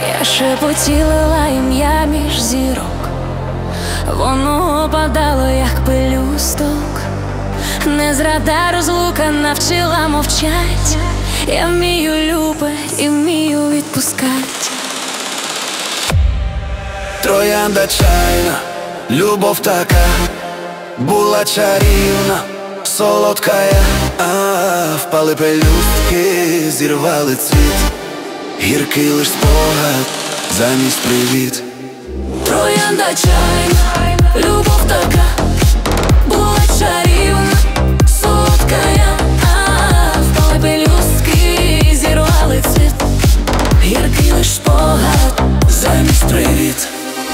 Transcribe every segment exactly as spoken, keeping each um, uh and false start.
Я шепотіла ім'я між зірок, воно опадало, як пелюсток. Не зрада розлука навчила мовчать. Я вмію любить і вмію відпускать. Троянда чайна, любов така була чарівна, солодкая. А впали пелюстки, зірвали цвіт, гіркий лиш спогад замість привіт. Троянда чайна, любов така була чарівна, солодкая. А впали пелюстки, зірвали цвіт, гіркий лиш спогад замість привіт.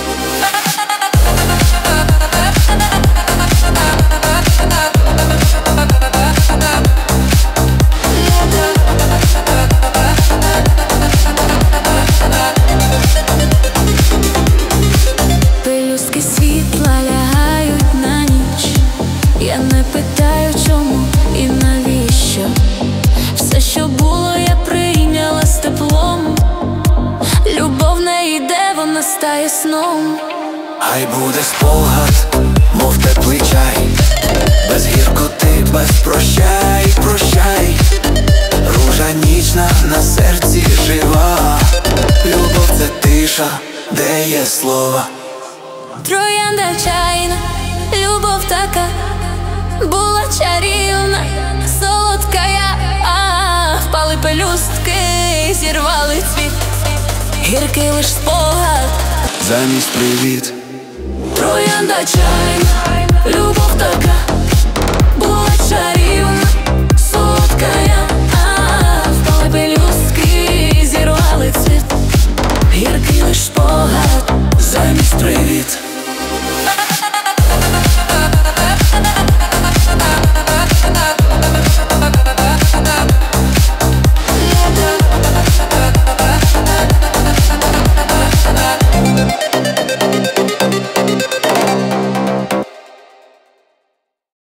Пелюстки світла лягають на ніч. Я не питаю, чому і навіщо. Все, що було, я прийняла з теплом. Любов не йде, вона стає сном. Хай буде спогад, мов теплий чай, без гіркоти, без прощай, прощай. Ружа нічна, на серці жива. Любов — це тиша, де є слова. Троянда чайна, любов така була чарівна, солодкая. А впали пелюстки, зірвали цвіт, гіркий лиш спогад замість привіт. Троянда чайна, любов така була чарівна, солодкая. А впали пелюстки, зірвали цвіт, гіркий лиш спогад Замість привіт.